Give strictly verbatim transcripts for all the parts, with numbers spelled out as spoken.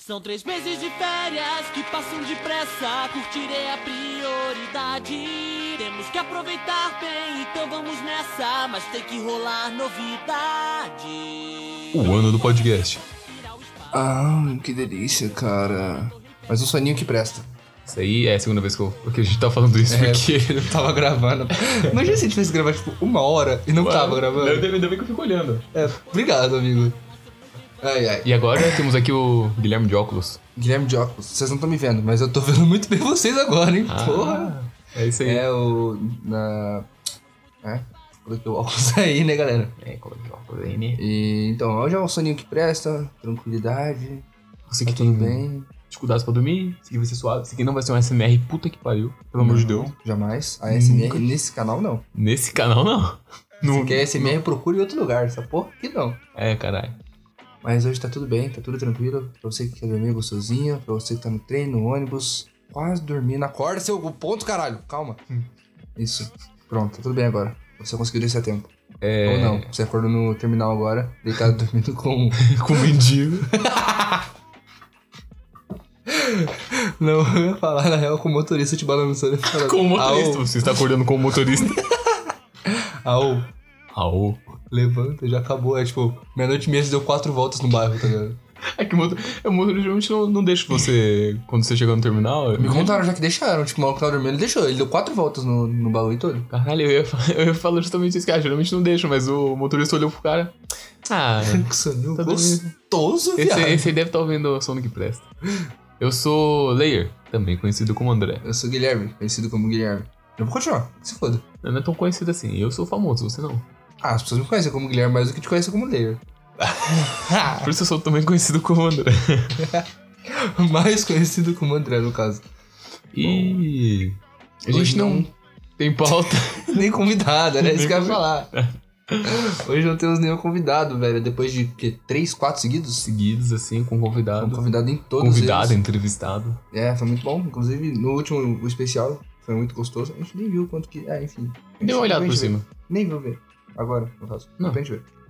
São três meses de férias que passam depressa, curtir é a prioridade. Temos que aproveitar bem, então vamos nessa, mas tem que rolar novidade. O ano do podcast. Ah, que delícia, cara. Mas um soninho que presta. Isso aí é a segunda vez que, eu, que a gente tá falando isso, É, porque... eu tava gravando. Imagina se a gente tivesse gravar, tipo, uma hora e não Ué, tava gravando. Ainda ainda bem que eu fico olhando. É, obrigado, amigo. Ai, ai. E agora temos aqui o Guilherme de óculos. Guilherme de óculos. Vocês não estão me vendo, mas eu tô vendo muito bem vocês agora, hein? Ah, Porra. É isso aí. É o... Na... É? Coloquei o óculos aí, né, galera? É, coloquei o óculos aí, né? E, então, hoje é um soninho que presta, tranquilidade, Você tá que tudo tem bem. dificuldades pra dormir, isso aqui vai ser suave. Isso aqui não vai ser um A S M R, puta que pariu. Pelo amor de Deus. Jamais. A S M R Nunca. nesse canal, não. Nesse canal, não. Se quer A S M R, procure em outro lugar. Essa porra aqui, não. É, caralho. Mas hoje tá tudo bem, tá tudo tranquilo. Pra você que quer dormir gostosinho, pra você que tá no trem, no ônibus, quase dormindo. Acorda, seu ponto, caralho. Calma. Hum. Isso. Pronto, tá tudo bem agora. Você conseguiu descer a tempo. É... Ou não. Você acordou no terminal agora, deitado dormindo com... Com mendigo. Não, eu ia falar, na real, com o motorista te balançando e falando... Com o motorista. Au, Você está acordando com o motorista. au, Aô. levanta, já acabou. É tipo, meia-noite e meia, você deu quatro voltas no bairro, tá ligado? É que o motor... o motorista geralmente não, não deixa você... Quando você chega no terminal... Me contaram já que deixaram, tipo, o maluco tava dormindo, ele deixou. Ele deu quatro voltas no, no baú todo. Caralho, eu ia, fa- eu ia falar justamente isso, cara. Geralmente não deixa, mas o motorista olhou pro cara. Ah, Que soninho Tá gostoso, esse, viado. esse aí deve estar ouvindo o som do que presta. Eu sou Layer, também conhecido como André. Eu sou Guilherme, conhecido como Guilherme. Eu vou continuar, que se foda. Eu não é tão conhecido assim, eu sou famoso, você não. Ah, as pessoas me conhecem como Guilherme mais do que te conhecem como Layer. Por isso eu sou também conhecido como André. Mais conhecido como André, no caso. E... a gente Hoje não, não- tem pauta. Nem convidado, era isso Nem que eu ia convi- falar. Hoje não temos nenhum convidado, velho. Depois de, que, três, quatro seguidos? Seguidos, assim, com Um convidado. convidado em todos Convidado, eles. entrevistado. É, foi muito bom. Inclusive, no último o especial, foi muito gostoso. A gente nem viu quanto que... É, enfim. Dê uma olhada por Depois a gente cima. vê. Nem vou ver. Agora, no caso. Não. Depois a gente vê.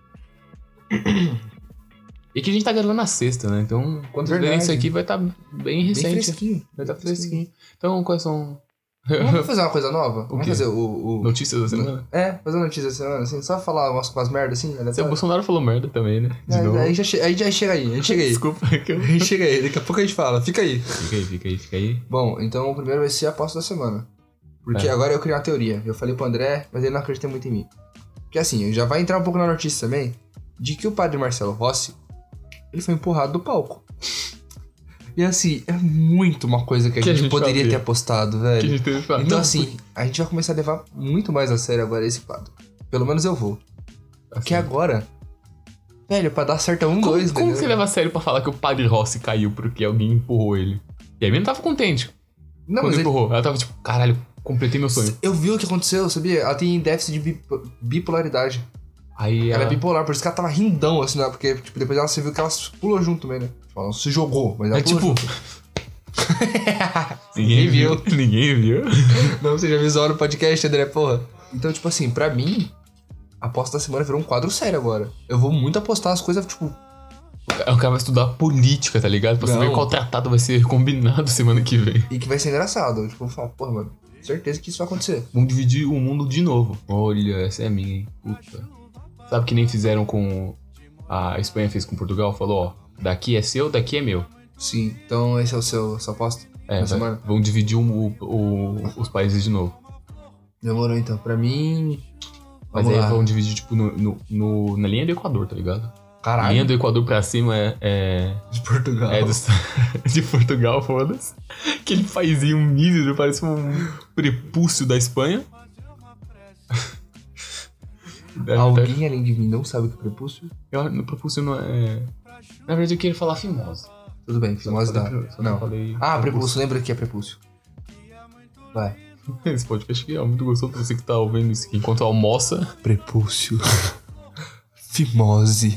E que a gente tá gravando na sexta, né? Então, quando Verdade. verem isso aqui, vai estar bem Bem recente. fresquinho. Vai estar fresquinho. Então, quais são Vamos fazer uma coisa nova? Vamos quê? fazer o... o... notícias da semana? É, fazer uma notícia da semana, assim. Só falar umas, umas merdas, assim. Se o aleatórias. Bolsonaro falou merda também, né? De É, novo. aí, já che... aí já chega aí, a gente chega aí. Desculpa. que eu- A gente chega aí, daqui a pouco a gente fala. Fica aí. Fica aí, fica aí, fica aí. Bom, então o primeiro vai ser a aposta da semana. Porque É. agora eu criei uma teoria. Eu falei pro André, mas ele não acredita muito em mim. Porque assim, já vai entrar um pouco na notícia também, de que o padre Marcelo Rossi, ele foi empurrado do palco. E assim, é muito uma coisa que a, Que a gente, gente poderia sabia. ter apostado, Que a velho. gente teve que falar. Então Não, assim, a gente vai começar a levar muito mais a sério agora esse padre. Pelo menos eu vou. assim, Porque agora, velho, pra dar certo é um, Como, dois, como velho. você leva a sério pra falar que o padre Rossi caiu porque alguém empurrou ele? E a minha não tava contente Não, quando mas ele, empurrou. Ela tava tipo, caralho, completei meu sonho. eu vi o que aconteceu, sabia? Ela tem déficit de bip- bipolaridade. Aí Ela ela... é bipolar, por isso que ela tava rindão, assim, né? Porque tipo, depois ela se viu que ela pulou junto também, né? Tipo, ela não se jogou, mas ela É pulou tipo... junto. Ninguém viu. Ninguém viu. Não, você já avisou no podcast, André, porra. Então, tipo assim, pra mim, a aposta da semana virou um quadro sério agora. Eu vou muito apostar as coisas, tipo... O cara vai estudar política, tá ligado? Pra saber Não. qual tratado vai ser combinado semana que vem. E que vai ser engraçado. Tipo, eu falo, porra, mano, certeza que isso vai acontecer. Vamos dividir o mundo de novo. Olha, essa é minha, hein? Puta. Sabe que nem fizeram com... A Espanha fez com Portugal? Falou, ó, daqui é seu, daqui é meu. Sim, então esse é o seu, sua aposta É, da vai, semana? vão dividir o, o- os países de novo. Demorou, então. Pra mim... Mas Vamos aí lá. vão dividir, tipo, no, no- no- na linha do Equador, tá ligado? A Caralho, linha do Equador pra cima é... é... de Portugal. É dos- de Portugal, foda-se. Aquele paizinho mísero, parece um prepúcio da Espanha. Deve ter- Alguém além de mim não sabe o que é prepúcio? Eu, no prepúcio não é... Na verdade eu queria falar fimose. Tudo bem, Só fimose falei dá. pre- só não Não. falei Ah, prepúcio, lembra que é prepúcio. Vai. Esse podcast aqui é muito gostoso pra você que tá ouvindo isso aqui enquanto almoça. Prepúcio. Fimose.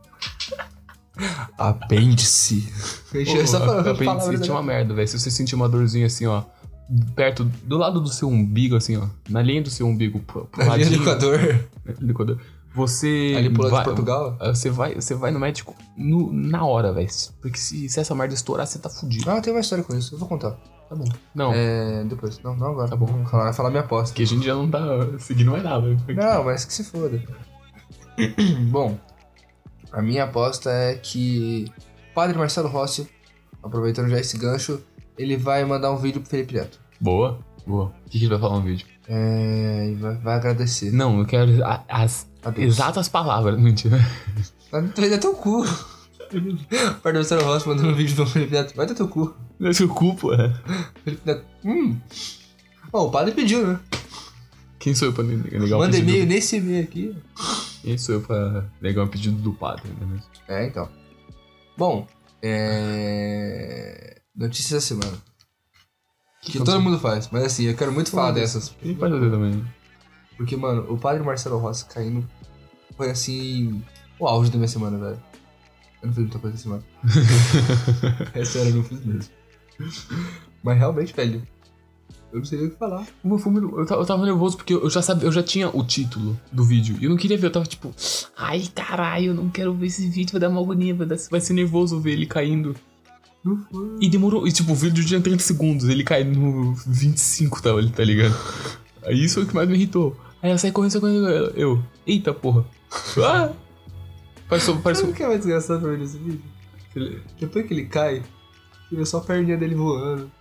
Apêndice. Pô, Essa a- palavra- a apendicite é uma merda, velho. Se você sentir uma dorzinha assim, ó, perto, do lado do seu umbigo, assim, ó, na linha do seu umbigo, pro, pro Na linha do ladinho, Equador. do Equador, Você. Ali pro lado vai, de Portugal? Você vai, você vai no médico no, na hora, velho. Porque se, se essa merda estourar, você tá fudido. Ah, tem uma história com isso, eu vou contar. Tá bom. Não. É. Depois. Não, não agora. Tá bom. Vou falar, falar minha aposta. Porque a gente já não tá seguindo mais nada. Não, mas que se foda. Bom, a minha aposta é que o padre Marcelo Rossi, aproveitando já esse gancho, ele vai mandar um vídeo pro Felipe Neto. Boa, boa. O que, que ele vai falar no vídeo? É. E vai, vai agradecer. Não, eu quero a- as Adeus. exatas palavras. Mentira. Vai dar teu cu. O padre Marcelo Rossi mandando um vídeo pro Felipe Neto. Vai dar teu cu. Não é seu cu, pô. Felipe Neto. Hum. Bom, o padre pediu, né? Quem sou eu pra negar um Manda pedido? e-mail nesse e-mail aqui. Quem sou eu pra negar um pedido do padre, né? É, então. Bom, é... Notícia da semana. Que, Que todo aconteceu? mundo faz, mas assim, eu quero muito falar dessas. Quem pode fazer também? Porque, mano, o padre Marcelo Rossi caindo foi assim. O auge da minha semana, velho. Eu não fiz muita coisa essa semana. É sério, eu não fiz mesmo. Mas realmente, velho. Eu não sei nem o que falar. O meu filme, eu, tava, eu tava nervoso porque eu já sabia, eu já tinha o título do vídeo. E eu não queria ver, eu tava tipo, ai caralho, eu não quero ver esse vídeo, vai dar uma agonia, vai, dar, vai ser nervoso ver ele caindo. Não foi. E demorou, e tipo, o vídeo tinha trinta segundos, ele cai no vinte e cinco, tá, tá ligado? Aí isso foi o que mais me irritou. Aí ela sai correndo, sai correndo, eu, eu eita porra. Ah! Pareceu, Sabe pareceu. o que é mais engraçado pra mim nesse vídeo? Ele- Depois que ele cai, você vê só a perninha dele voando.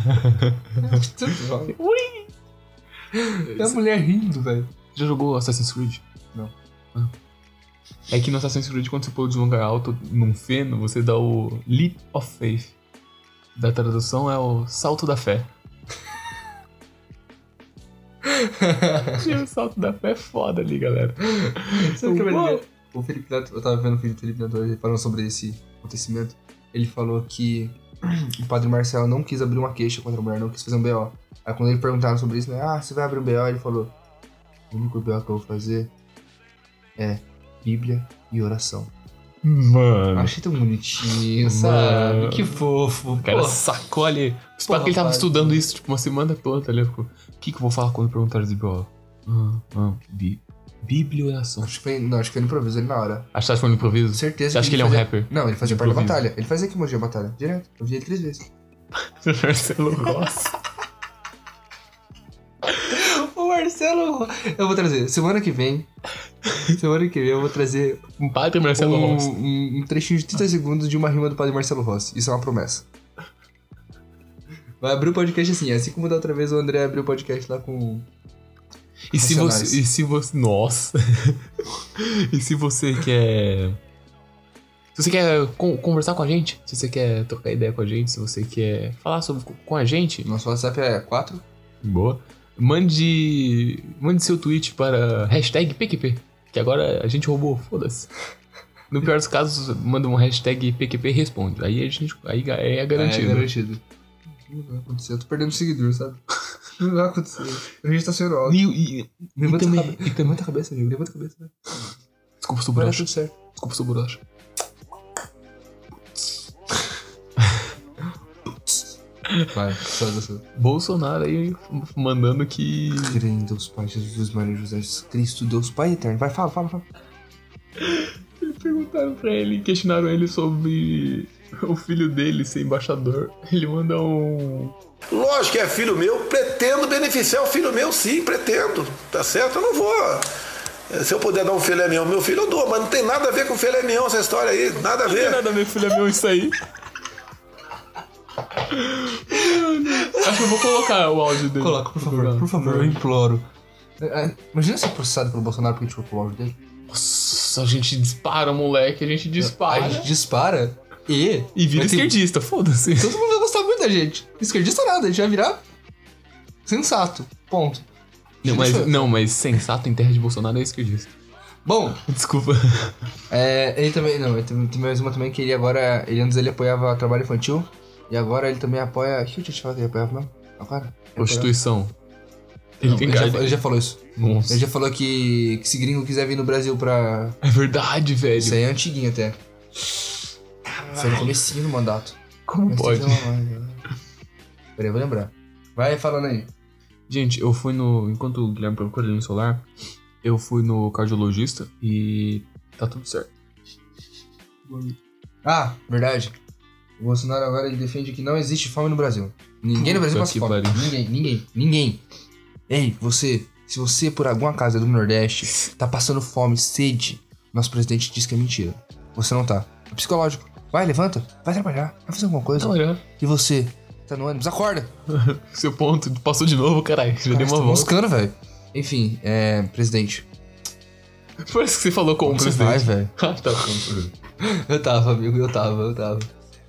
Ui! E a mulher rindo, velho. Já jogou Assassin's Creed? Não. Ah. É que no Assassin's Creed, quando você pula de um lugar alto num feno, você dá o Leap of Faith. Da tradução é o salto da fé. E o salto da fé é foda ali, galera. Sabe o que é mais Uau. legal? O Felipe Neto, eu tava vendo o vídeo do Felipe Neto hoje falando sobre esse acontecimento. Ele falou que o padre Marcelo não quis abrir uma queixa contra a mulher, não quis fazer um B O. Aí quando ele perguntaram sobre isso, né? Ah, você vai abrir um B O? Ele falou: o único B O que eu vou fazer é Bíblia e oração. Mano. Achei tão bonitinho, sabe? Mano. Que fofo. O cara Pô, sacou ali. Só Porra, que ele tava pai. estudando isso, tipo, uma semana toda, tá ligado? O que que eu vou falar quando perguntarem de B O? Ah, ah, bí- Bíblia e oração. acho que foi, não, acho que foi no improviso ali na hora. Acho que foi no improviso? Certeza. Você acha que ele é um fazia- rapper? Não, ele fazia De parte da improviso. batalha. Ele fazia que emoji a batalha, direto. Eu vi ele três vezes. Marcelo Rossi. O Marcelo. Eu vou trazer. Semana que vem. Semana que vem eu vou trazer Um padre Marcelo um, Rossi. um, um trechinho de trinta segundos de uma rima do padre Marcelo Rossi. Isso é uma promessa. Vai abrir o podcast assim, assim como da outra vez o André abriu o podcast lá com. E se Racionais. você. E se você. Nossa! E se você quer. Se você quer con- conversar com a gente, se você quer trocar ideia com a gente, se você quer falar sobre, com a gente, Nosso WhatsApp é quatro. boa. Mande. Mande seu tweet para hashtag P Q P. Que agora a gente roubou, foda-se. No pior dos casos, manda um hashtag P Q P responde. Aí a gente. Aí é garantido. É garantido. Não vai acontecer. Eu tô perdendo seguidor, sabe? Não vai acontecer. A gente tá sendo alto. E, e, e, Levanta, também, a cabe- e também. Levanta a cabeça, amigo. Levanta a cabeça. Né? Desculpa, sou Vai dar broxa. tudo certo. Desculpa, sou broxa. Vai, só você. Bolsonaro aí mandando que. Creio em Deus Pai, Jesus, Maria, José, Cristo, Deus Pai eterno. Vai, fala, fala, fala. Perguntaram pra ele, questionaram ele sobre o filho dele ser embaixador. Ele manda um. Lógico que é filho meu, pretendo beneficiar o filho meu, sim, pretendo, tá certo? Eu não vou. Se eu puder dar um filé mignon ao meu filho, eu dou, mas não tem nada a ver com filé mignon essa história aí, nada a Não tem ver. nada a ver, filho é meu, isso aí. Mano, acho que eu vou colocar o áudio dele. Coloca, por favor, por favor, eu imploro. É, é, Imagina ser processado pelo Bolsonaro porque a gente colocou o áudio dele. Nossa, a gente dispara, moleque, a gente dispara. A gente dispara e. E vira vai ter- esquerdista, foda-se. Todo mundo vai gostar muito da gente. Esquerdista nada, a gente vai virar sensato. Ponto. Não, mas, Deixa eu- não, mas sensato em terra de Bolsonaro é esquerdista. Bom, Desculpa. é, ele também. Não, ele tem, tem mais uma também que ele agora. Ele antes ele apoiava trabalho infantil. E agora ele também apoia. O que eu tinha te falado que ele apoiava mesmo? Agora? Prostituição. Ele Não, tem ele, já, cara. ele já falou isso. Nossa. Ele já falou que, que se gringo quiser vir no Brasil pra. É verdade, velho. Isso aí é antiguinho até. Foi no comecinho do mandato. Como Mas pode? teve uma- uma- Peraí, eu vou lembrar. Vai falando aí. Gente, eu fui no. Enquanto o Guilherme procura ali no celular, Eu fui no cardiologista e tá tudo certo. Ah, verdade. O Bolsonaro agora ele defende que não existe fome no Brasil. Ninguém no Brasil Puta passa que fome. pariu. Ninguém, ninguém, ninguém. Ei, você, se você por alguma casa do Nordeste tá passando fome, sede, nosso presidente diz que é mentira. Você não tá. É psicológico. Vai, levanta, vai trabalhar, vai fazer alguma coisa. Olha, E você, tá no ônibus, acorda. seu ponto passou de novo, caralho. Já deu uma Tá volta. moscando, velho. Enfim, é, presidente. Parece que você falou como Você presidente. vai, velho. Ah, tá. Eu tava, amigo, eu tava, eu tava.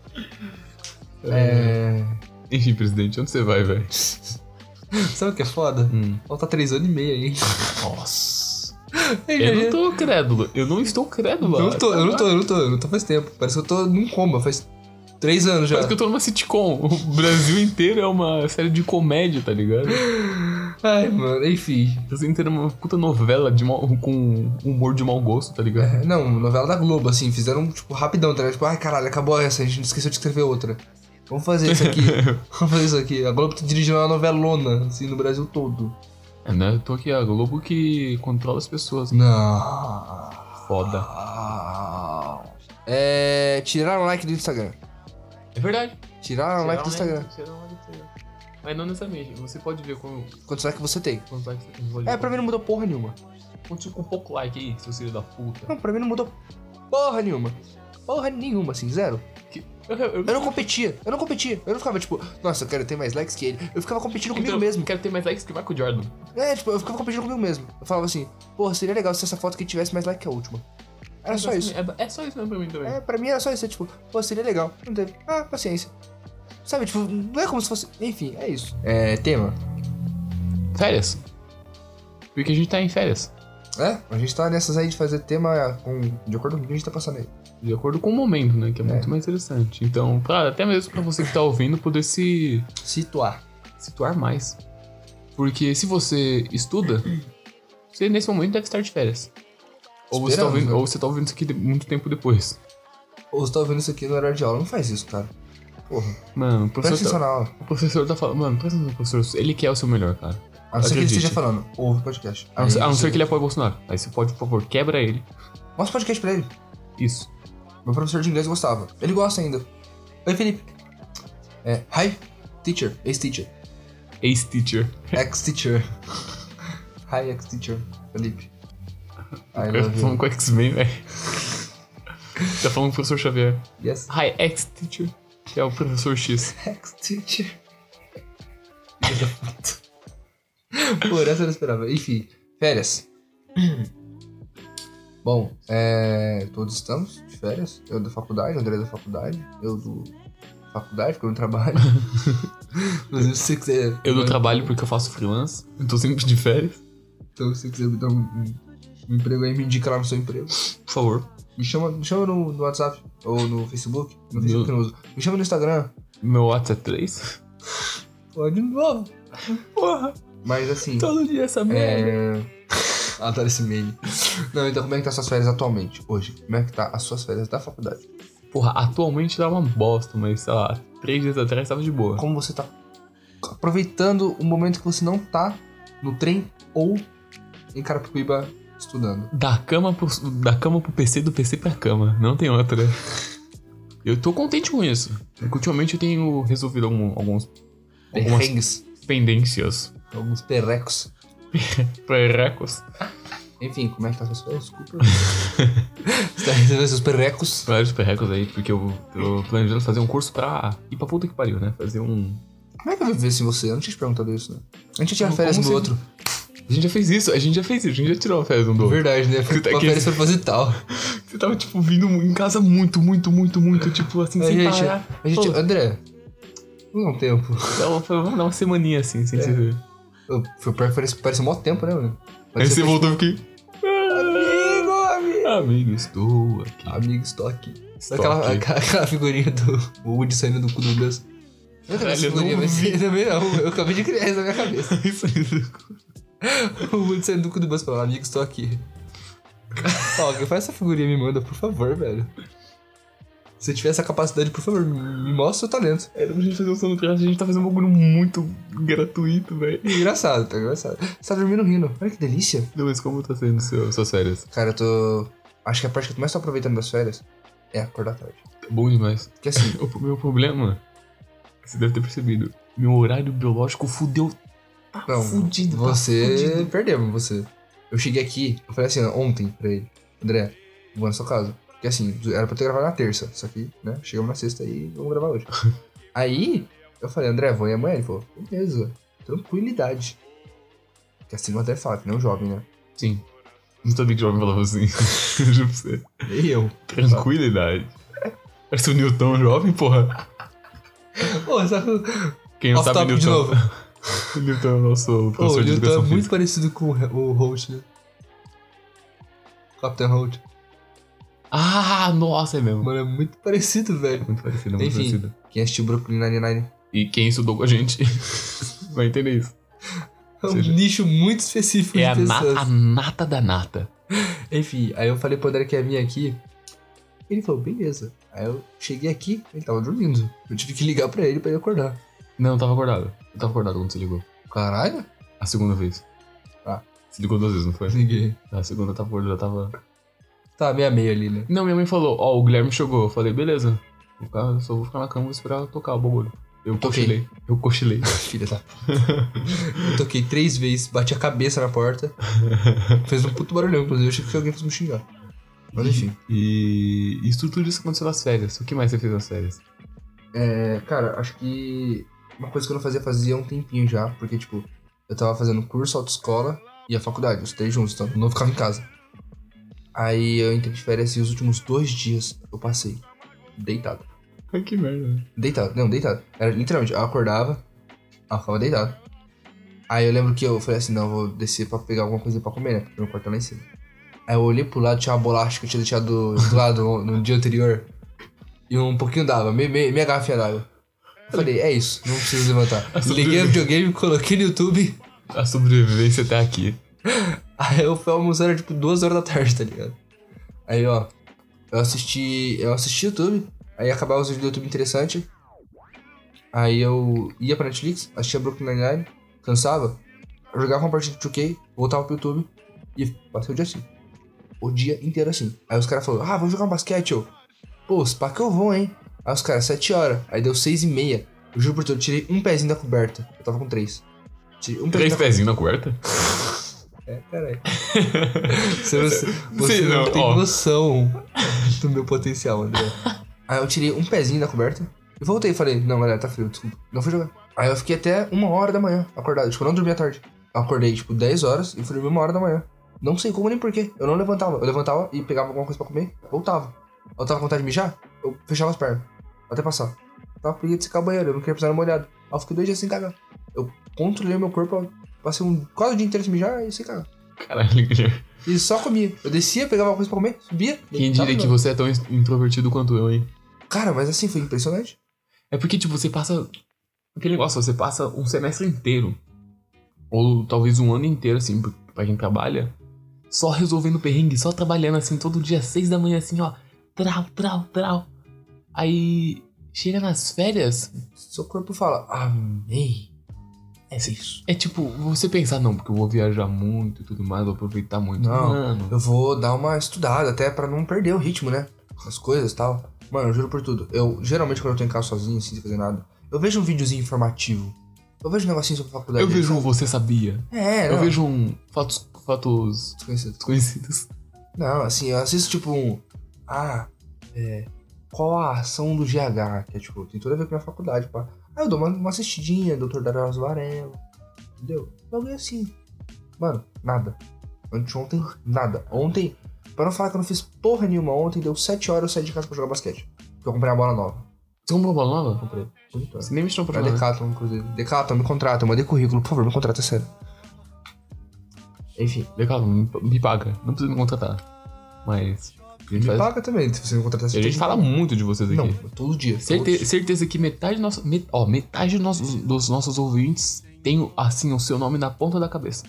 É... Enfim, presidente, onde você vai, velho? Sabe o que é foda? Hum. Falta três anos e meio aí. Nossa. Ei, Eu já- não tô crédulo. Eu não estou crédulo. Eu não tô, eu não tô, eu não tô, eu não tô faz tempo. Parece que eu tô num coma, faz três anos já. Parece que eu tô numa sitcom. O Brasil inteiro é uma série de comédia, tá ligado? Ai, mano, enfim. O Brasil inteiro é uma puta novela de mau- com humor de mau gosto, tá ligado? É, não, novela da Globo, assim, fizeram, tipo, rapidão, tá ligado? Tipo, ai, caralho, acabou essa, a gente esqueceu de escrever outra. Vamos fazer isso aqui. Vamos fazer isso aqui. A Globo tá dirigindo uma novelona, assim, no Brasil todo. É, né? Eu tô aqui, a Globo que controla as pessoas. Não. Foda. É. Tiraram o like do Instagram. É verdade. Tiraram o like do Instagram. Tiraram o like do Instagram. Mas não necessariamente. Você pode ver com Quantos likes você tem? quantos likes você tem. Você pode É, ver pra mim não mudou porra nenhuma. Continua com pouco like aí, seu filho da puta. Não, pra mim não mudou porra nenhuma. Porra nenhuma, assim, zero. Que- Eu, eu, Eu não competia, eu não competia. Eu não ficava tipo, nossa, eu quero ter mais likes que ele. Eu ficava competindo comigo então, mesmo. Quero ter mais likes que o Michael Jordan. É, tipo, eu ficava competindo comigo mesmo. Eu falava assim, porra, seria legal se essa foto aqui tivesse mais like que a última. Era só isso. É, é só isso mesmo pra mim também. É, pra mim era só isso. É, tipo, pô, seria legal. Não teve. Ah, paciência. Sabe, tipo, não é como se fosse. Enfim, é isso. É, tema. Férias. Porque a gente tá em férias. É, a gente tá nessas aí de fazer tema com, de acordo com o que a gente tá passando aí. De acordo com o momento, né? Que é, É. muito mais interessante. Então, pra, até mesmo pra você que tá ouvindo, poder se Situar. situar mais. Porque se você estuda, você nesse momento deve estar de férias. Ou você, tá Esperamos, ouvindo, né? ou você tá ouvindo isso aqui de- muito tempo depois. Ou você tá ouvindo isso aqui no horário de aula. Não faz isso, cara. Porra. Mano, o Presta professor, atenção tá, na aula. o professor tá falando. Mano, presta atenção no professor. Ele quer o seu melhor, cara. A não ser que ele Acredite. esteja falando, ouve o podcast. A não, ser, Aí a não você- ser que ele apoie o Bolsonaro. Aí você pode, por favor, quebra ele. Mostra o podcast pra ele. Isso. Meu professor de inglês gostava. Ele gosta ainda. Oi, Felipe. É, hi, teacher, ex-teacher. Ex-teacher. Ex-teacher. Hi, ex-teacher. Felipe. I Eu love tô falando you. com o X-Men, velho. Tá falando com o professor Xavier. Yes. Hi, ex-teacher. Que é o professor X. Ex-teacher. Filho da puta. Pô, essa eu não esperava. Enfim, férias. Bom, é... todos estamos de férias. Eu da faculdade, André da faculdade. Eu do... faculdade, porque eu não trabalho. Inclusive, se você quiser... Eu não trabalho porque eu faço freelance. Eu tô sempre de férias. Então, se você quiser me dar um, um, um emprego aí, me indica lá no seu emprego. Por favor. Me chama, me chama no, no WhatsApp ou no Facebook. No Facebook eu não uso. Me chama no Instagram. Meu WhatsApp é três. Pô, de novo. Porra. Mas assim... Todo dia essa merda. É... Adoro esse meme. Não, então como é que tá suas férias atualmente, hoje? Como é que tá as suas férias da faculdade? Porra, atualmente dá uma bosta, mas sei lá, três dias atrás tava de boa. Como você tá aproveitando o momento que você não tá no trem ou em Carapicuíba estudando? Da cama pro, da cama pro P C, do P C pra cama. Não tem outra. Eu tô contente com isso. Porque ultimamente eu tenho resolvido algum, alguns, algumas Perrengues, pendências. alguns perrecos. Perrecos. Enfim, como é que tá suas férias? Desculpa. Você tá resolvendo seus perrecos? Vários perrecos aí, porque eu tô planejando fazer um curso pra ir pra puta que pariu, né? Fazer um... Como é que eu vou viver sem você? Eu não tinha te perguntado isso, né? A gente já tinha Como- férias um como do você- outro. A gente já fez isso, a gente já fez isso, a gente já tirou uma férias um do outro. Verdade, né? Foi Tá uma aqui- férias proposital. Você tava, tipo, vindo em casa muito, muito, muito, muito, tipo, assim, A sem gente, parar. a gente, Pô, André, não tem tempo. dá uma- vamos dar uma semaninha assim, sem É. se ver. Eu- Foi pior que parece, parece um mó tempo, né, mano? Aí Parece você que- voltou aqui. Amigo, amigo. Amigo, estou aqui. Amigo, estou aqui. Estou aquela, aqui. aquela, aquela figurinha do o Woody saindo do cu do Gus. Eu Caralho, essa eu figurinha, não mas vi. também não. Eu acabei de criar isso na minha cabeça. Isso aí. O Woody saindo do cu do Gus falando, amigo, estou aqui. Ó, alguém faz essa figurinha e me manda, por favor, velho. Se tiver essa capacidade, por favor, me mostra o seu talento. Era pra gente fazer o sono traço, a gente tá fazendo um bagulho muito gratuito, velho. Engraçado, tá engraçado. Você tá dormindo rindo. Olha que delícia. Não, mas como tá sendo seu, suas férias? Cara, eu tô... Acho que a parte que eu mais tô aproveitando das férias é acordar tarde. Tá bom demais. Porque assim... O meu problema, você deve ter percebido, meu horário biológico fudeu. Tá Não, fudido, você tá fudido. perdeu, você. Eu cheguei aqui, eu falei assim, ontem pra ele, André, vou na sua casa. Porque assim, era pra eu ter gravado na terça, só que, né, chegamos na sexta e vamos gravar hoje. Aí, eu falei, André, vou ir amanhã. Ele falou, beleza, tranquilidade. Porque assim, eu até falo, que não é um jovem, né? Sim. Não sabia que jovem falava assim. Juro pra você. E eu. Tranquilidade. Parece o Newton jovem, porra. Pô, sabe... Quem não Off sabe, topic de Newton. novo. O Newton é o nosso Pô, professor o de Newton é educação muito física. parecido com o Holt, né? Captain Holt. Ah, nossa, é mesmo. Mano, é muito parecido, velho. Muito parecido, muito Enfim, parecido. quem assistiu Brooklyn Nine-Nine E quem estudou com a gente vai entender isso. é um seja, nicho muito específico É a, de na, pessoas. a nata da nata. Enfim, aí eu falei pro André que ia vir aqui. Ele falou, beleza. Aí eu cheguei aqui, ele tava dormindo. Eu tive que ligar pra ele pra ele acordar. Não, eu tava acordado. Eu tava acordado quando você ligou. Caralho? A segunda vez. Ah. Você ligou duas vezes, não foi? Liguei. A segunda eu tava acordado, já tava... Tá, meia meia ali, né? Não, minha mãe falou, ó, o Guilherme chegou. Eu falei, beleza. Vou ficar, eu só vou ficar na cama e esperar tocar o bagulho. Eu Toquei. cochilei. Eu cochilei. Filha da... Eu toquei três vezes, bati a cabeça na porta. Fez um puto barulhão, inclusive. Eu achei que alguém fosse me xingar. Mas enfim. E isso tudo isso aconteceu nas férias. O que mais você fez nas férias? É, cara, acho que uma coisa que eu não fazia fazia um tempinho já, porque, tipo, eu tava fazendo curso, autoescola e a faculdade, os três juntos, então eu não ficava em casa. Aí eu entrei de férias e os últimos dois dias eu passei deitado. Ai, que merda. Deitado, não, deitado. Era literalmente, eu acordava, eu ficava deitado. Aí eu lembro que eu falei assim, não, eu vou descer pra pegar alguma coisa pra comer, né? Porque meu quarto tá lá em cima. Aí eu olhei pro lado, tinha uma bolacha que eu tinha deixado do, do lado no, no dia anterior. E um pouquinho d'água, meia, meia, meia garrafinha d'água. Eu falei, é isso, não preciso levantar. Liguei o videogame, coloquei no YouTube. A sobrevivência tá aqui. Aí eu fui almoçar, era tipo duas horas da tarde, tá ligado? Aí, ó, eu assisti. Eu assisti YouTube, aí acabava os vídeos do YouTube interessante. Aí eu ia pra Netflix, assistia Brooklyn Nine-Nine, cansava, eu jogava uma partida de dois K, voltava pro YouTube e passei o dia assim. O dia inteiro assim. Aí os caras falaram, ah, vamos jogar um basquete, ô. Pô, se pá que eu vou, hein? Aí os caras, sete horas. Aí deu seis e meia. Eu juro por tudo, eu tirei um pezinho da coberta. Eu tava com três. Tirei um Três pezinho da pezinhos na coberta? É, caralho. Você, você, você Sim, não, não, tem ó. noção do meu potencial, André. Aí eu tirei um pezinho da coberta e voltei e falei, não, galera, tá frio, desculpa. Não fui jogar. Aí eu fiquei até uma hora da manhã acordado. Tipo, eu não dormi à tarde. Eu acordei, tipo, dez horas e fui dormir uma hora da manhã. Não sei como nem porquê. Eu não levantava. Eu levantava e pegava alguma coisa pra comer, voltava. Eu tava com vontade de mijar, eu fechava as pernas. Até passar. Eu tava com preguiça de secar o banheiro, eu não queria precisar molhado. Aí eu fiquei dois dias sem cagar. Eu controlei meu corpo, eu passei um, quase o dia inteiro sem mijar e sem cagar. Caralho, Guilherme. E só comia. Eu descia, pegava alguma coisa pra comer, subia. Quem deitava diria de que novo. você é tão introvertido quanto eu, hein? Cara, mas assim, foi impressionante. É porque, tipo, você passa... Aquele negócio, você passa um semestre inteiro. Ou talvez um ano inteiro, assim, pra quem trabalha. Só resolvendo perrengue, só trabalhando, assim, todo dia, às seis da manhã, assim, ó. Trau, trau, trau. Aí, chega nas férias... Seu corpo fala, amei. É isso. É tipo, você pensar, não, porque eu vou viajar muito e tudo mais, vou aproveitar muito. Não, Mano, eu vou dar uma estudada até pra não perder o ritmo, né? As coisas e tal. Mano, eu juro por tudo. Eu, geralmente, quando eu tô em casa sozinho, assim, sem fazer nada, eu vejo um videozinho informativo. Eu vejo um negocinho sobre faculdade. eu vejo um sabe? Você Sabia. É, Eu não. vejo um Fatos, fatos Desconhecido. Desconhecidos. Não, assim, eu assisto tipo um. Ah, é. Qual a ação do G H? Que é tipo, tem tudo a ver com a minha faculdade, pá. Aí eu dou uma, uma assistidinha, doutor Darius Varela. Entendeu? Bagulho assim. Mano, nada. Anteontem, nada. Ontem, pra não falar que eu não fiz porra nenhuma ontem, deu sete horas eu saí de casa pra jogar basquete. Porque eu comprei uma bola nova. Você comprou uma bola nova? Comprei. Bonitona. Você nem me chamou pra Pra jogar. Decathlon, inclusive. Decathlon, me contrata. Eu mandei currículo. Por favor, me contrata, é sério. Enfim. Legal, me, me paga. Não precisa me contratar. Mas... A gente, Me faz... paga também, se você me contratar. a gente fala muito de vocês aqui. Não, todo dia. Certe... todos. Certeza que metade, do nosso... Met... Ó, metade dos nossos, dos nossos ouvintes tem, assim, o seu nome na ponta da cabeça.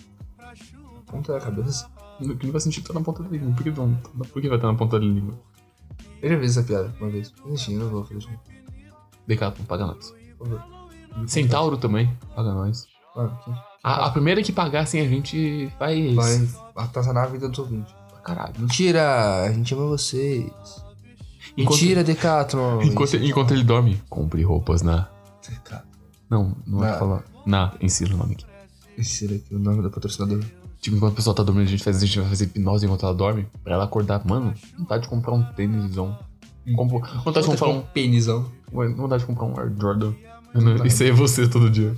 Ponta da cabeça. Que não faz sentido estar na ponta da língua. Por que, não... Por que vai estar na ponta da língua? Eu já vi essa piada uma vez. Mas enfim, eu não vou fazer isso. Decathlon, paga nós. Por favor. Centauro também, paga nós. Mano, quem A, a primeira que pagassem a gente faz... vai atazanar a vida dos ouvintes. Caralho. Mentira, a gente ama vocês. Enquanto- Mentira, Decathlon. Enquanto, enquanto ele dorme, compre roupas na... Decathlon. Não, não é Na- pra falar. Na, ensina o nome aqui. Ensina aqui o nome do patrocinador. Tipo, enquanto o pessoal tá dormindo, a gente, faz, a gente vai fazer hipnose enquanto ela dorme. Pra ela acordar. Mano, vontade de comprar um tênisão. Compro, vontade de comprar um... pênisão. Ué, vontade de comprar um Air Jordan. Isso aí é você todo dia.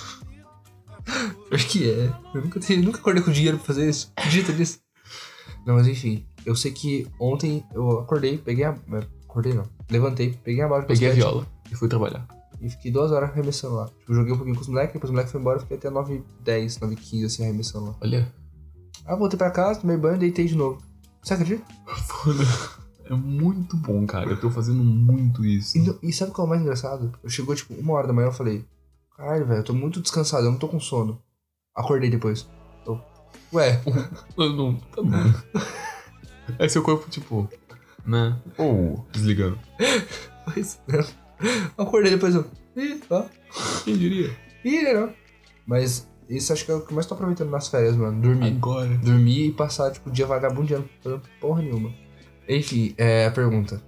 Acho que é. Eu nunca, tenho, nunca acordei com dinheiro pra fazer isso. Acredita nisso? Não, mas enfim. Eu sei que ontem eu acordei, peguei a... Acordei não. Levantei, peguei a bola de Peguei a basquete viola e fui trabalhar. e fiquei duas horas arremessando lá. Tipo, joguei um pouquinho com os moleques, depois os moleques foram embora, eu fiquei até nove e dez, nove e quinze assim, arremessando lá. Olha. Aí eu voltei pra casa, tomei banho e deitei de novo. Você acredita? Foda. É muito bom, cara. Eu tô fazendo muito isso. E, não- e sabe qual é o mais engraçado? Eu chegou tipo uma hora da manhã, eu falei, caralho, velho, eu tô muito descansado, eu não tô com sono. Acordei depois. Eu, ué, Eu não, tá bom. Aí seu corpo, tipo, né? Ou desligando. pois não. Acordei depois, eu, ih, ó, Quem diria? ih, não. Mas isso acho que é o que eu mais tô aproveitando nas férias, mano, dormir. Agora. Dormir e passar, tipo, o dia vagabundeando, fazendo porra nenhuma. Enfim, é, a pergunta.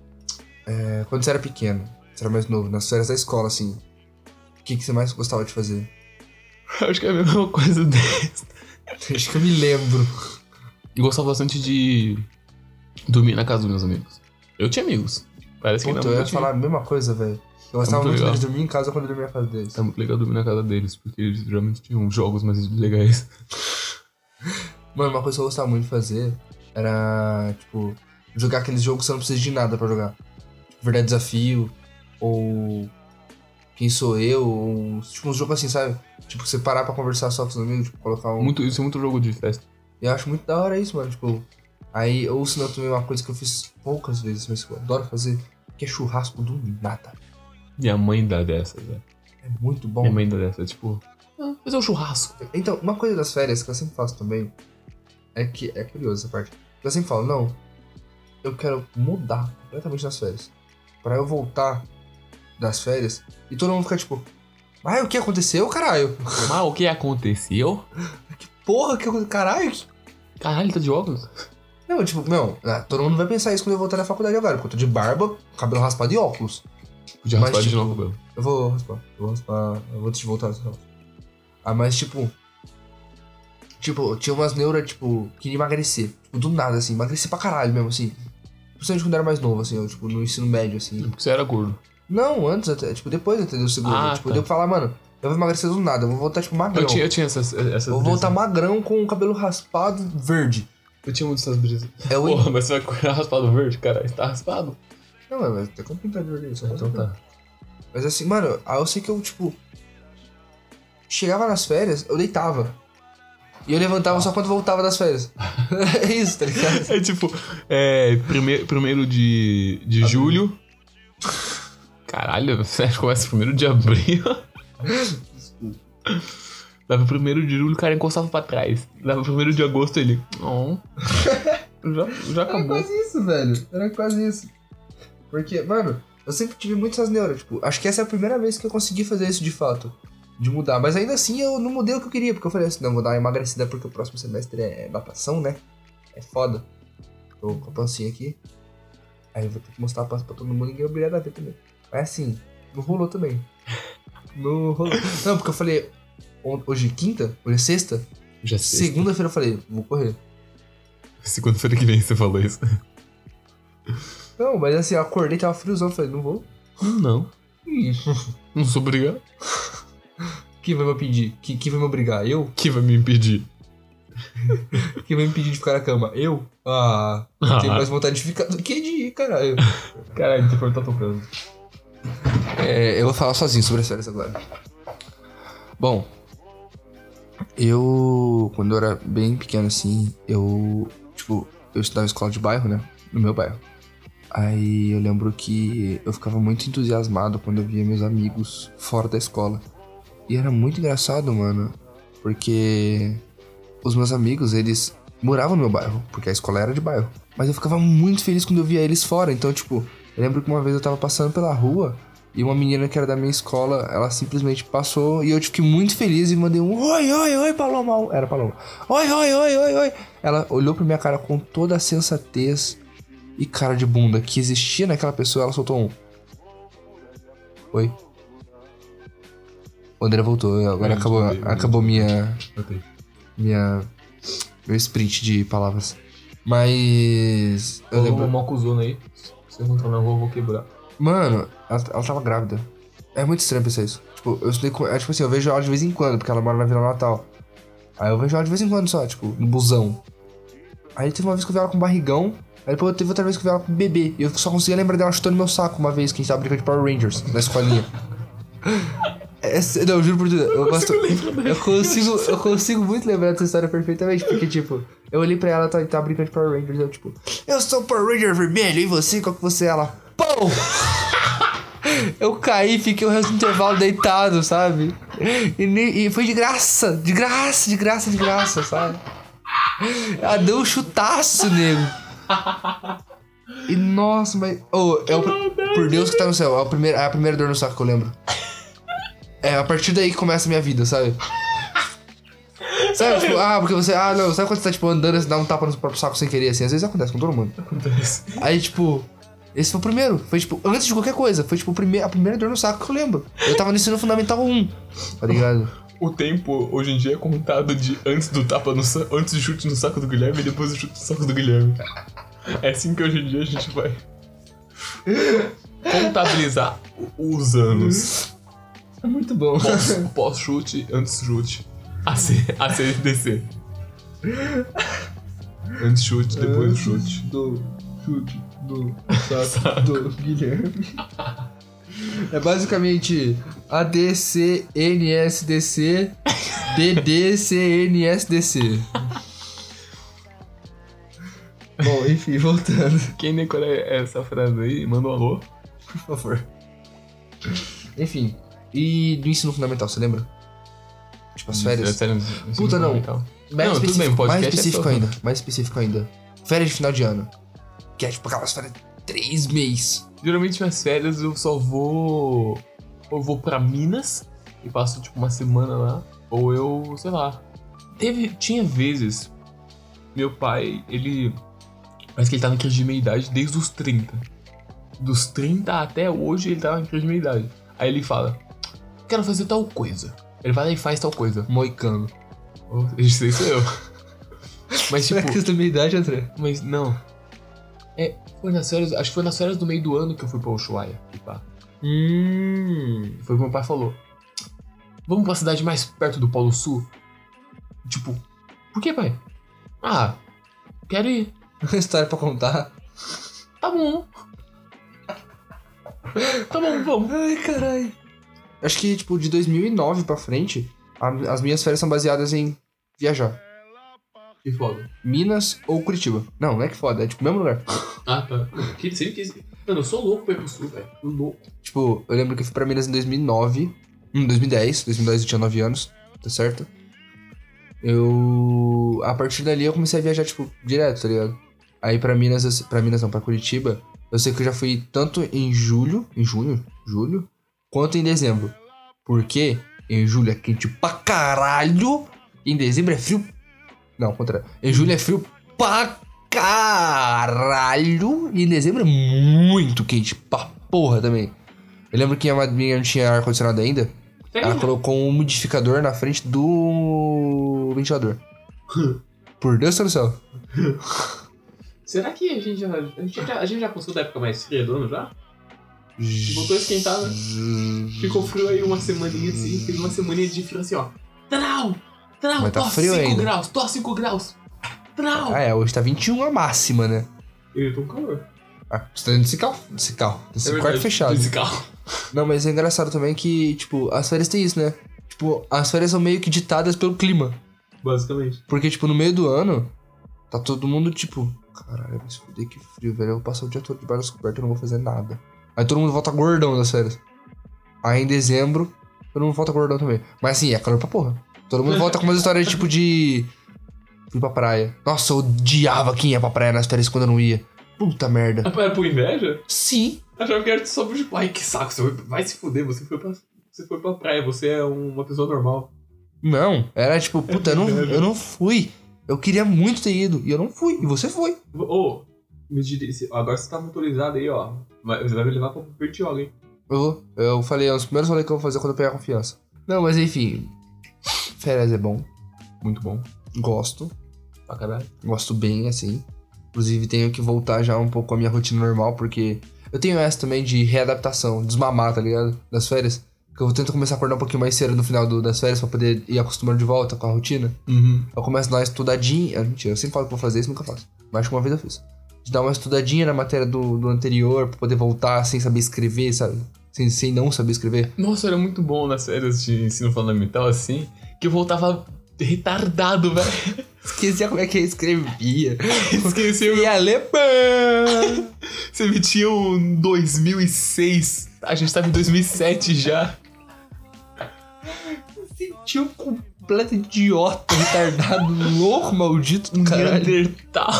É, quando você era pequeno, você era mais novo, nas férias da escola, assim, o que, que você mais gostava de fazer? Acho que é a mesma coisa dessa. Acho que eu me lembro. Eu gostava bastante de dormir na casa dos meus amigos. Eu tinha amigos. Parece que Puta, não. eu eu ia tinha. falar a mesma coisa, velho. Eu gostava muito muito legal. deles dormir em casa quando eu dormia na casa deles. É muito legal dormir na casa deles, porque eles geralmente tinham jogos mais legais. Mano, uma coisa que eu gostava muito de fazer era, tipo, jogar aqueles jogos que você não precisa de nada pra jogar. Tipo, Verdade Desafio, ou Quem Sou Eu, ou, tipo, uns jogos assim, sabe? Tipo, você parar pra conversar só com os amigos, tipo, colocar um... Muito, isso é muito jogo de festa. Eu acho muito da hora isso, mano, tipo... Aí, ou senão também uma coisa que eu fiz poucas vezes, mas que eu adoro fazer, que é churrasco do nada. Minha mãe dá dessas, velho. É muito bom. Minha mãe dá dessas, tipo, ah, fazer um churrasco. Então, uma coisa das férias que eu sempre faço também é que é curioso essa parte. Eu sempre falo, não, eu quero mudar completamente nas férias. Pra eu voltar das férias e todo mundo ficar tipo, ah, o que aconteceu, caralho? Mas o que aconteceu? Que porra que aconteceu, caralho? Que- Caralho, tá de óculos? Não, tipo, não, ah, todo mundo vai pensar isso quando eu voltar da faculdade agora, porque eu tô de barba, cabelo raspado e óculos. Podia Mas, raspar de tipo, novo, velho. Eu vou raspar, eu vou raspar, eu vou te voltar. Ah, mas tipo. Tipo, tinha umas neuras, tipo, queria emagrecer. Tipo, do nada, assim, emagrecer pra caralho mesmo, assim. Principalmente quando eu era mais novo, assim, eu, tipo, no ensino médio, assim. Porque você era gordo. Não, antes até, tipo, depois até deu segundo. Ah, tipo, tá. deu pra falar, mano, eu vou emagrecer do nada, eu vou voltar, tipo, magrão. Eu tinha, eu tinha essas, essas Eu vou voltar brisas. magrão com o cabelo raspado verde. Eu tinha muitas essas brisas. É o. Porra, mas você vai correr raspado verde, cara? Você tá raspado? Não, mas tem como pintar de verde isso. Então tá. Mas assim, mano, aí eu sei que eu, tipo. Chegava nas férias, eu deitava. E eu levantava só quando voltava das férias. É isso, tá ligado? É tipo, é. Primeiro, primeiro de, de julho. Caralho, você começa primeiro de abril. Dava primeiro de julho, o cara encostava pra trás. Dava primeiro de agosto, ele. Oh. Já, já Era acabou. quase isso, velho. Era quase isso. Porque, mano, eu sempre tive muitas essas neuras. Tipo, acho que essa é a primeira vez que eu consegui fazer isso de fato. De mudar. Mas ainda assim eu não mudei o que eu queria. Porque eu falei assim, não, vou dar uma emagrecida porque o próximo semestre é natação, né? É foda. Tô com a pancinha aqui. Aí eu vou ter que mostrar a pança pra todo mundo e ninguém é obrigado a ver também. Mas assim, não rolou também. Não rolou. Não, porque eu falei, hoje é quinta? Hoje é sexta? Já sei. Segunda-feira eu falei, vou correr. Segunda-feira que vem você falou isso. Não, mas assim, eu acordei, tava friozão, falei, não vou. Não. Não sou obrigado. Quem vai me pedir? Quem, quem vai me obrigar? Eu? Que vai me impedir? Quem vai me impedir de ficar na cama? Eu? Ah, eu tenho Ah. mais vontade de ficar do que de ir, caralho. Caralho, o telefone tá tocando. É, eu vou falar sozinho sobre as férias agora. Bom, eu, quando eu era bem pequeno assim, eu, tipo, eu estudava em escola de bairro, né? No meu bairro. Aí eu lembro que eu ficava muito entusiasmado quando eu via meus amigos fora da escola. E era muito engraçado, mano, porque os meus amigos, eles moravam no meu bairro, porque a escola era de bairro. Mas eu ficava muito feliz quando eu via eles fora. Então, tipo, eu lembro que uma vez eu tava passando pela rua e uma menina que era da minha escola, ela simplesmente passou e eu fiquei muito feliz e mandei um oi, oi, oi, Paloma. Era Paloma. Oi, oi, oi, oi, oi. Ela olhou pra minha cara com toda a sensatez e cara de bunda que existia naquela pessoa. Ela soltou um oi. O André voltou, agora Eu acabou, escutei, eu acabou minha, Ok. minha, meu sprint de palavras. Mas eu Falou lembro, uma malcuzona aí. Se eu encontrar na rua, eu vou quebrar. mano, ela, ela tava grávida. É muito estranho pensar isso. Tipo, eu estudei com, é, tipo assim, eu vejo ela de vez em quando, porque ela mora na Vila Natal. Aí eu vejo ela de vez em quando só, tipo, no busão. Aí teve uma vez que eu vi ela com barrigão. Aí depois teve outra vez que eu vi ela com bebê. E eu só conseguia lembrar dela chutando meu saco uma vez que a gente tava brincando de Power Rangers na escolinha. É, não, eu juro por Deus. Eu, gosto, eu, consigo, eu consigo muito lembrar dessa história perfeitamente. Porque, tipo, eu olhei pra ela e tava brincando de Power Rangers. Eu, tipo, eu sou o Power Ranger vermelho. E você? Qual que você é? Ela, pão! Eu caí e fiquei o resto do intervalo deitado, sabe? E, nem, e foi de graça, de graça, de graça, de graça, sabe? Ela deu um chutaço, nego. E nossa, mas. Oh, é o, por Deus que tá no céu, é a, primeira, é a primeira dor no saco que eu lembro. É a partir daí que começa a minha vida, sabe? Sabe, tipo, ah, porque você. Ah, não, sabe quando você tá, tipo, andando e você dá um tapa no próprio saco sem querer, assim? Às vezes acontece com todo mundo. Acontece. Aí, tipo. Esse foi o primeiro. Foi, tipo, antes de qualquer coisa. Foi, tipo, o prime- a primeira dor no saco que eu lembro. Eu tava no ensino fundamental um, tá ligado? O tempo hoje em dia é contado de antes do tapa no saco, antes do chute no saco do Guilherme e depois do chute no saco do Guilherme. É assim que hoje em dia a gente vai contabilizar os anos. É muito bom. Pós, pós-chute, antes-chute. A C, A C D C. Antes-chute, depois chute. Do chute do saco do Guilherme. É basicamente A D C N S D C D D C N S D C. Bom, enfim, voltando. Quem decora essa frase aí, manda um alô. Por favor. Enfim. E do ensino fundamental, você lembra? Tipo, as férias. É sério, ensino Puta, não. fundamental. Mais Não, tudo específico, bem, podcast mais é específico só- ainda. Mais específico ainda. Férias de final de ano. Que é tipo aquelas férias de três meses. Geralmente minhas férias eu só vou. Ou vou pra Minas e passo tipo uma semana lá. Ou eu, sei lá. Teve. Tinha vezes. Meu pai, ele. Parece que ele tava em crise de meia-idade desde os trinta. Dos trinta até hoje ele tava em crise de meia-idade. Aí ele fala: quero fazer tal coisa. Ele vai lá e faz tal coisa. Moicano. Oh, isso aí sou eu. Mas tipo. Será que você tem minha idade, André? Mas não. É, foi nas férias. Acho que foi nas férias do meio do ano que eu fui pra Ushuaia. E pá. Hum. Foi o que meu pai falou. Vamos pra cidade mais perto do Polo Sul? Tipo, por que, pai? Ah, quero ir. Uma história pra contar. Tá bom. Tá bom, vamos. Ai, caralho. Acho que, tipo, de dois mil e nove pra frente, a- as minhas férias são baseadas em viajar. Que foda. Minas ou Curitiba. Não, não é que foda, é tipo o mesmo lugar. Ah, tá. Que sempre quis. Mano, eu sou louco pra ir pro sul, velho. Eu louco. Tipo, eu lembro que eu fui pra Minas em dois mil e nove. Hum, dois mil e dez. dois mil e dez eu tinha nove anos, tá certo? Eu... A partir dali eu comecei a viajar, tipo, direto, tá ligado? Aí pra Minas, eu se- pra Minas não, pra Curitiba, eu sei que eu já fui tanto em julho, em junho, julho, quanto em dezembro. Porque em julho é quente pra caralho, e em dezembro é frio... Não, ao contrário. Em julho é frio pra caralho, e em dezembro é muito quente pra porra também. Eu lembro que a madrinha não tinha ar-condicionado ainda. Ela colocou um umidificador na frente do ventilador. Por Deus do céu. Será que a gente já. A gente já, a gente já passou da época mais fria do ano já? Voltou a esquentar, né? Ficou frio aí uma semaninha assim, fez uma semaninha de frio assim, ó. Trau! Trau! Mas tá Tô frio cinco ainda. graus, tô a cinco graus! Trau! Ah, é, hoje tá vinte e um a máxima, né? Eu tô com calor. Ah, você tá dentro desse carro? Desse carro. Desse É quarto verdade, fechado. Desse carro. Não, mas é engraçado também que, tipo, as férias tem isso, né? Tipo, as férias são meio que ditadas pelo clima. Basicamente. Porque, tipo, no meio do ano, tá todo mundo, tipo... Caralho, vai se fuder, que frio, velho. Eu vou passar o dia todo debaixo das cobertas e não vou fazer nada. Aí todo mundo volta gordão das férias. Aí em dezembro, todo mundo volta gordão também. Mas assim, é calor pra porra. Todo mundo volta com umas histórias, tipo, de... Fui pra praia. Nossa, eu odiava quem ia pra praia nas férias quando eu não ia. Puta merda. Era por inveja? Sim. Achava que era só por tipo, ai que saco, você foi, vai se fuder, você foi, pra, você foi pra praia, você é uma pessoa normal. Não, era tipo, puta, eu não, eu não fui. Eu queria muito ter ido, e eu não fui, e você foi. Ô, oh, agora você tá motorizado aí, ó. Você vai me levar pra Bertioga, hein? Eu vou. Eu falei, é um dos primeiros rolês que eu vou fazer quando eu pegar confiança. Não, mas enfim. Férias é bom. Muito bom. Gosto. Pra caralho. Gosto bem, assim. Inclusive, tenho que voltar já um pouco com a minha rotina normal, porque eu tenho essa também de readaptação, desmamar, tá ligado? Das férias. Que eu tento começar a acordar um pouquinho mais cedo no final do, das férias pra poder ir acostumando de volta com a rotina. Uhum. Eu começo a dar uma estudadinha. Ah, mentira, eu sempre falo que vou fazer isso, nunca faço. Mas acho que uma vez eu fiz. De dar uma estudadinha na matéria do, do anterior pra poder voltar sem saber escrever, sabe? Sem, sem não saber escrever. Nossa, era muito bom nas férias de ensino fundamental, assim, que eu voltava retardado, velho. Esquecia como é que eu escrevia. Esqueci o E alemão. Você metia um dois mil e seis. A gente tava em dois mil e sete já. Senti um completo idiota, retardado, louco, maldito do caralho. Neandertal.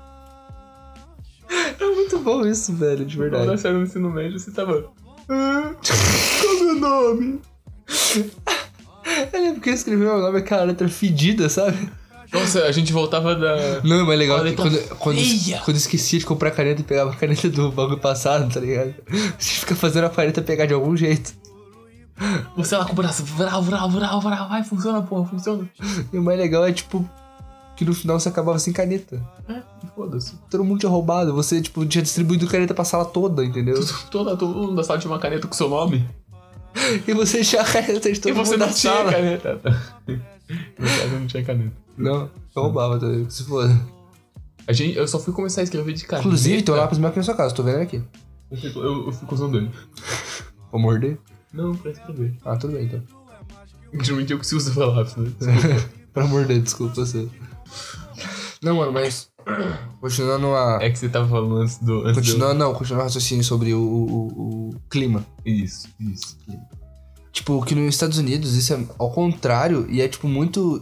É muito bom isso, velho, de verdade. Quando você era no ensino médio, você tava... Ah, qual é o meu nome? Eu lembro que eu escrevi meu nome com aquela letra fedida, sabe? Nossa, a gente voltava da... Não, mas legal que letra quando, quando, feia. quando eu esquecia de comprar caneta e pegava a caneta do bagulho passado, tá ligado? A gente fica fazendo a caneta pegar de algum jeito. Você lá com o braço, vral, vral, vral, vral, vai, funciona, porra, funciona. E o mais legal é, tipo, que no final você acabava sem caneta. É, foda-se. Todo mundo tinha roubado, você, tipo, tinha distribuído caneta pra sala toda, entendeu? Todo, todo mundo da sala tinha uma caneta com seu nome. E você tinha a caneta de todo E você mundo não da tinha sala. caneta. No caso, eu não tinha caneta. Não, eu roubava também, se foda. A gente, eu só fui começar a escrever de caneta. Inclusive, tem um lápis meu aqui na sua casa, tô vendo ele aqui. Eu fico, eu, eu fico usando ele. Vou morder? Não, pra escrever. Ah, tudo bem, então. Geralmente eu que se usa pra lápis, né? Desculpa. Pra morder, desculpa você. Não, mano, mas... Continuando a... É que você tava falando antes do... Antes Continuando, não, continuando o raciocínio sobre o, o, o clima. do... Isso, isso. Tipo, que nos Estados Unidos isso é ao contrário e é, tipo, muito...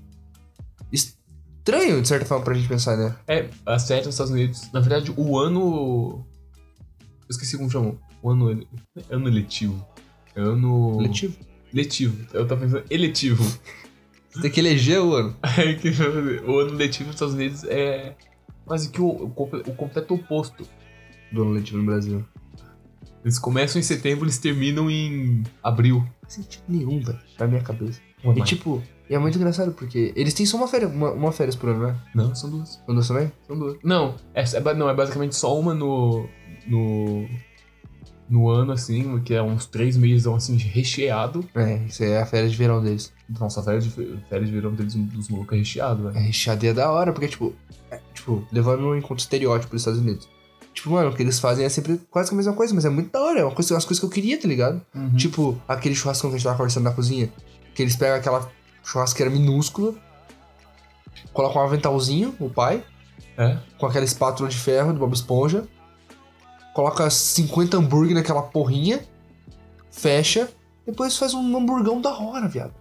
estranho, de certa forma, pra gente pensar, né? É, as férias nos Estados Unidos... Na verdade, o ano... Eu esqueci como chamou. O ano... Ano letivo. Ano... Letivo? Letivo. Eu tava pensando eletivo. Você tem que eleger o ano. É que o ano letivo nos Estados Unidos é quase que o, o, o completo oposto. Do ano letivo no Brasil. Eles começam em setembro, eles terminam em abril. Não faz sentido nenhum, velho, na minha cabeça. Uma E mais. tipo, e é muito engraçado porque eles têm só uma férias, uma, uma férias por ano, né? Não, são duas. São duas também? São duas. Não, é, é, ba- não, é basicamente só uma no. no. no ano, assim, que é uns três meses, assim, recheado. É, isso aí é a férias de verão deles. Nossa, a férias de, férias de verão deles dos malucos é recheado, É velho. recheadeira da hora, porque, tipo, é, tipo, levando em conta o estereótipo dos Estados Unidos. Tipo, mano, o que eles fazem é sempre quase que a mesma coisa, mas é muito da hora. É uma coisa, umas coisas que eu queria, tá ligado? Uhum. Tipo, aquele churrascão que a gente tava conversando na cozinha. Que eles pegam aquela churrasqueira minúscula, colocam um aventalzinho, o pai, É? com aquela espátula de ferro do Bob Esponja, coloca cinquenta hambúrguer naquela porrinha, fecha, depois faz um hamburgão da hora, viado.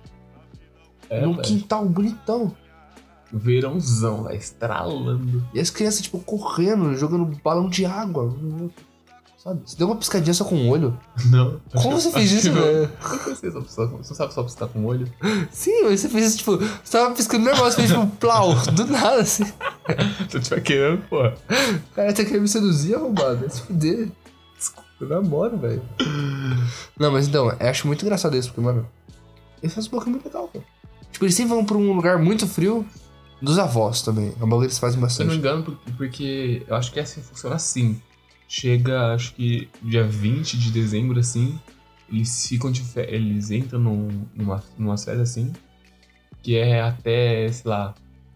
É, Num velho. quintal bonitão. Verãozão, velho, estralando. E as crianças, tipo, correndo, jogando balão de água. Sabe? Você deu uma piscadinha só com o olho. Não. Como você fez acho isso, que não. velho? Eu pensei só piscar com- Você não sabe só piscar com o olho? Sim, mas você fez isso, tipo, você tava piscando normal, você fez, tipo, plau, do nada, assim. Se eu tiver querendo, porra. O cara tá querendo me seduzir, arrombado. Vai se fuder. Desculpa, eu namoro, velho. Não, mas então, eu acho muito engraçado isso, porque, mano, eles fazem um bagulho muito legal, velho. Tipo, eles sempre vão pra um lugar muito frio dos avós também. É um bagulho que eles fazem Se eu não me bastante. engano, por- porque eu acho que assim funciona assim. Chega, acho que dia vinte de dezembro, assim, eles ficam de férias, eles entram num, numa, numa férias assim, que é até, sei lá.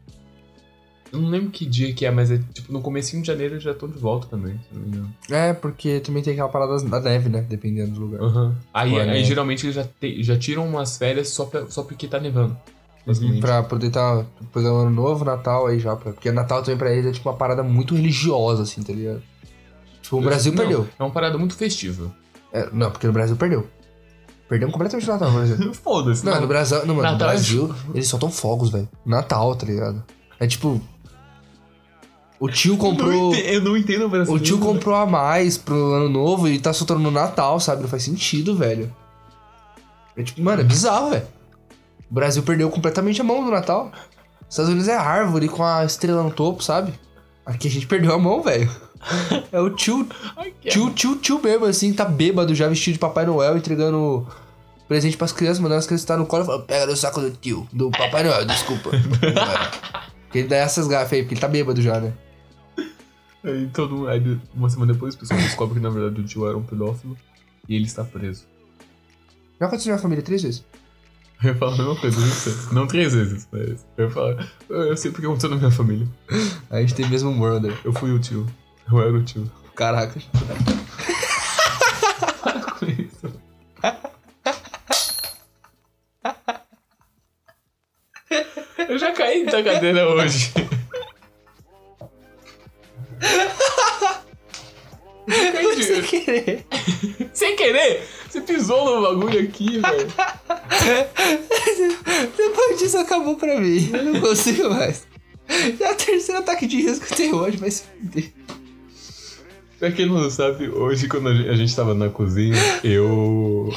Eu não lembro que dia que é, mas é tipo no comecinho de janeiro eu já tô de volta também, se eu não me engano. É, porque também tem aquela parada da neve, né? Dependendo do lugar. Aham. Aí, Olha. aí geralmente eles já, te- já tiram umas férias só, pra, só porque tá nevando. Basicamente. Pra poder tá, depois é o ano novo, Natal, aí já. Pra, porque Natal também pra eles é tipo uma parada muito religiosa, assim, tá ligado? Tipo, o Brasil Não, perdeu. É uma parada muito festiva. É, não, porque no Brasil perdeu. Perdemos completamente o Natal, por exemplo. Foda-se. Não, no Brasil, não, mano, no Natal é Brasil, eles soltam fogos, velho. Natal, tá ligado? É tipo... O tio comprou... Eu não entendo, eu não entendo a operação. O tio comprou a mais pro ano novo e tá soltando no Natal, sabe? Não faz sentido, velho. É tipo, mano, é bizarro, velho. O Brasil perdeu completamente a mão no Natal. Os Estados Unidos é árvore com a estrela no topo, sabe? Aqui a gente perdeu a mão, velho. É o tio, tio, tio, tio mesmo, assim, tá bêbado já, vestido de Papai Noel, entregando presente pras crianças, mandando as crianças estar no colo e falando, pega no saco do tio, do Papai Noel, desculpa. Porque ele dá essas gafas aí, porque ele tá bêbado já, né? Aí todo mundo, aí uma semana depois, o pessoal descobre que na verdade o tio era um pedófilo e ele está preso. Já aconteceu na minha família três vezes. Eu ia falar a mesma coisa, não sei. Não três vezes, mas eu ia falar. Eu sei porque aconteceu na minha família. A gente tem o mesmo humor, André. Eu fui o tio. Eu era o tio. Caraca. Para com isso. Eu já caí da cadeira hoje. Foi sem querer. Sem querer? Você pisou no bagulho aqui, velho. Depois disso acabou pra mim. Eu não consigo mais. Já é o terceiro ataque de risco que eu tenho hoje, vai se fuder. Pra quem não sabe, hoje quando a gente tava na cozinha, eu...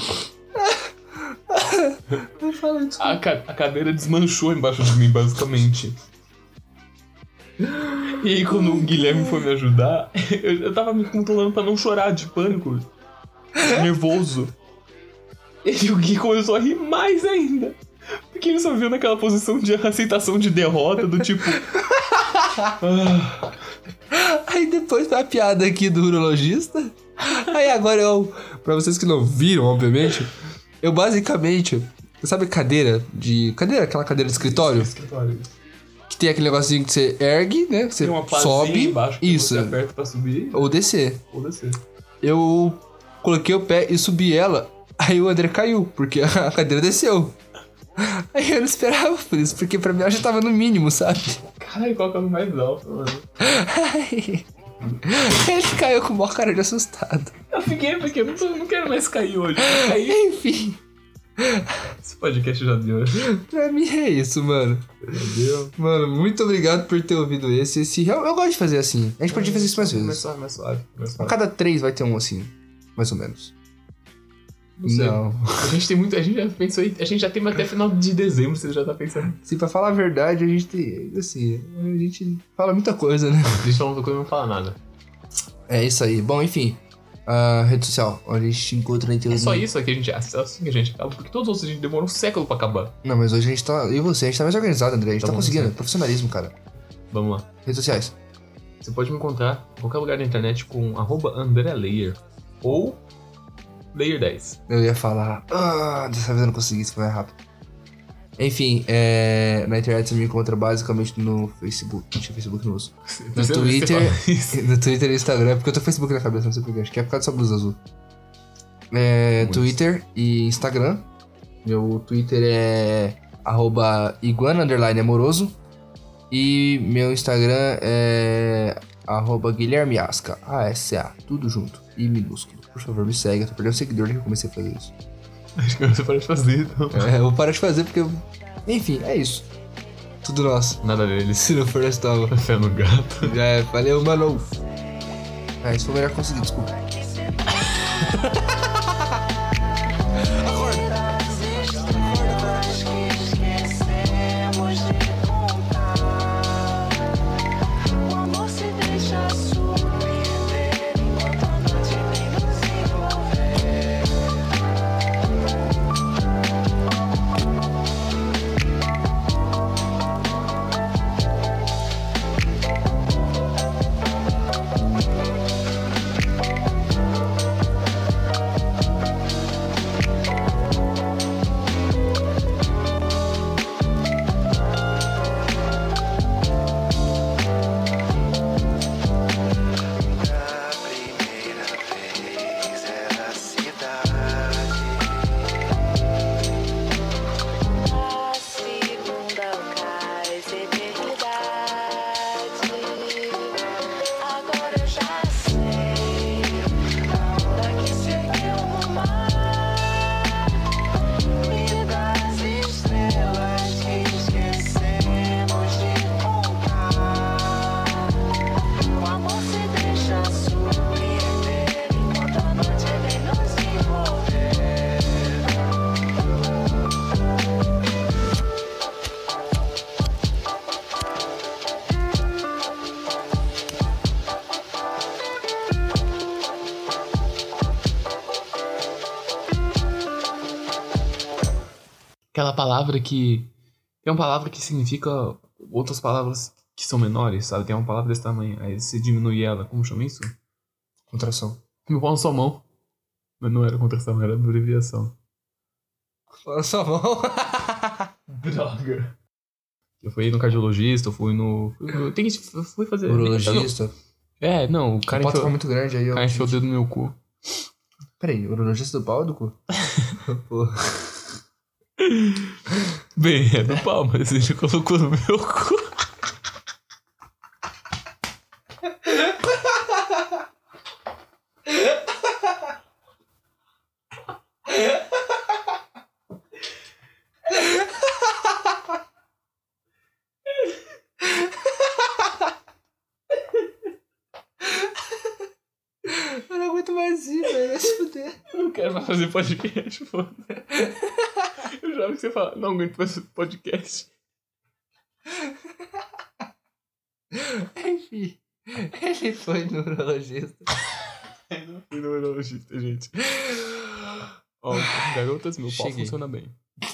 A, ca- a cadeira desmanchou embaixo de mim, basicamente. E aí quando o Guilherme foi me ajudar, eu, eu tava me controlando pra não chorar de pânico. Nervoso. E o Gui começou a rir mais ainda. Porque ele só viu naquela posição de aceitação de derrota, do tipo... ah. Aí depois foi a piada aqui do urologista. Aí agora eu... Pra vocês que não viram, obviamente, eu basicamente... Sabe cadeira de... Cadeira, aquela cadeira de escritório? Escritório. Que tem aquele negocinho que você ergue, né? Que você Tem uma pazinha sobe. embaixo que Isso. você aperta pra subir. Ou descer. Ou descer. Eu coloquei o pé e subi ela. Aí o André caiu, porque a cadeira desceu. Aí eu não esperava por isso, porque pra mim ela já tava no mínimo, sabe? Caralho, qual que é o mais alto, mano? Aí... Ele caiu com o maior cara de assustado. Eu fiquei porque eu não, tô, não quero mais cair hoje. Cair. Enfim, Esse podcast já deu. pra mim é isso, mano. Entendeu? Mano, muito obrigado por ter ouvido esse. esse... Eu, eu gosto de fazer assim. A gente podia fazer isso mais Mais vezes. suave, mais suave. Mais A suave. cada três vai ter um assim, mais ou menos. Não sei. Não. A gente tem muito. A gente já pensou em. A gente já tem até final de dezembro, você já tá pensando. Assim, pra falar a verdade, a gente tem. Assim, a gente fala muita coisa, né? A gente fala muita coisa e não fala nada. É isso aí. Bom, enfim. A rede social, onde a gente te encontra na É internet. só isso que a gente. É assim que a gente acaba, porque todos os outros a gente demorou um século pra acabar. Não, mas hoje a gente tá. Eu e você, a gente tá mais organizado, André. A gente tá, Tá bom, conseguindo. certo. Profissionalismo, cara. Vamos lá. Redes sociais. Você pode me encontrar em qualquer lugar da internet com arroba André Layer. Ou Layer dez. Eu ia falar. Ah, dessa vez eu não consegui, isso foi mais rápido. Enfim, é, na internet você me encontra basicamente no Facebook. Mentira, Facebook não uso. No Terceira vez que você Twitter. fala isso. No Twitter e Instagram, porque eu tô Facebook na cabeça, não sei porquê. Acho que é por causa dessa blusa azul. É, Muito. Twitter e Instagram. Meu Twitter é arroba iguana underline amoroso. E meu Instagram é arroba Guilherme Asca. A S A, tudo junto. E minúsculo. Por favor, me segue. Eu tô perdendo seguidor desde que eu comecei a fazer isso. Acho que você pode fazer, então. É, eu vou parar de fazer porque eu... Enfim, é isso. Tudo nosso. Nada deles. Se não for, nós tava. Fé no gato. Já é, valeu, mano. Ah, isso foi melhor conseguir, desculpa. Aquela palavra que... Tem uma palavra que significa outras palavras que são menores, sabe? Tem uma palavra desse tamanho. Aí você diminui ela. Como chama isso? Contração. Meu pau na sua mão. Mas não era contração, era abreviação. Pau na sua mão. Droga. Eu fui no cardiologista, eu fui no... Eu tenho que... Eu fui fazer... Urologista. É, não, o cara O pau enfiou... tá muito grande aí. O cara enfiou o dedo no meu cu. Peraí, urologista do pau ou do cu? Porra. Bem, é do pau, mas ele colocou no meu cu. Eu não aguento mais ir, velho. Vai se fuder. Eu não quero mais fazer podcast, foda. Eu já vi que você fala, não aguento mais fazer podcast. Enfim, ele foi no urologista. Eu não fui no urologista, gente. Ó, garotas, meu pau Cheguei. funciona bem.